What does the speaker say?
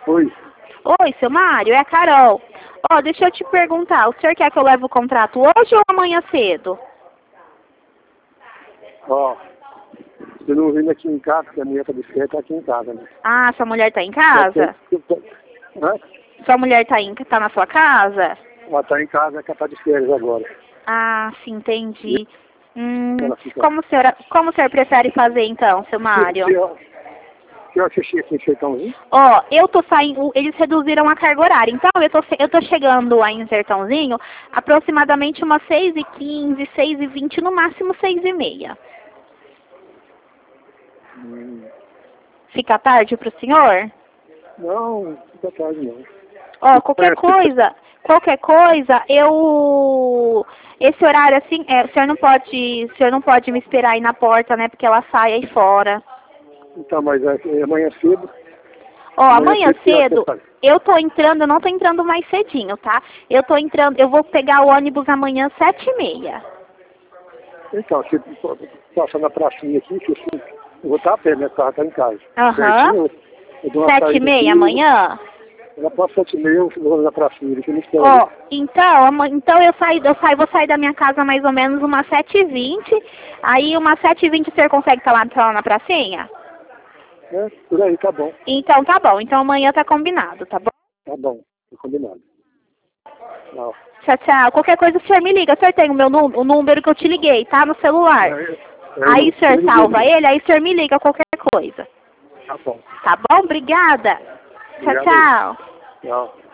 Oi. Oi, seu Mário, é a Carol. Ó, deixa eu te perguntar, o senhor quer que eu leve o contrato hoje ou amanhã cedo? Ó, você não vindo aqui em casa, porque a mulher tá de férias, tá aqui em casa, né? Ah, sua mulher tá em casa? Hã? Sua mulher tá na sua casa? Ela tá em casa, que ela tá de férias agora. Ah, sim, entendi. Ela fica... Como o senhor prefere fazer então, seu Mário? Que hora você chega aqui em Sertãozinho? Ó, eu tô saindo, eles reduziram a carga horária, então eu tô chegando aí em Sertãozinho aproximadamente umas 6h15, 6h20, no máximo 6h30. Fica tarde pro senhor? Não, fica tarde não. Ó, qualquer coisa, esse horário assim, o senhor não pode me esperar aí na porta, né, porque ela sai aí fora. Então, mas amanhã cedo... Ó, amanhã cedo, eu não tô entrando mais cedinho, tá? Eu vou pegar o ônibus amanhã 7h30. Então, se passar na pracinha aqui, eu vou estar a pé, né? O carro tá em casa. Aham. 7h30 amanhã? Ela passa 7h30, eu vou na pracinha, que eu não espero. Ó, então vou sair da minha casa mais ou menos umas 7h20. Aí umas 7h20 o senhor consegue estar lá na pracinha? É, por aí, tá bom. Então tá bom, então amanhã tá combinado, tá bom? Tá bom, tá combinado. Tchau. Tchau, tchau. Qualquer coisa o senhor me liga, o senhor tem o número que eu te liguei, tá? No celular. Aí o senhor salva ele, aí o senhor me liga qualquer coisa. Tá bom. Tá bom? Obrigada. Tchau, tchau. Tchau.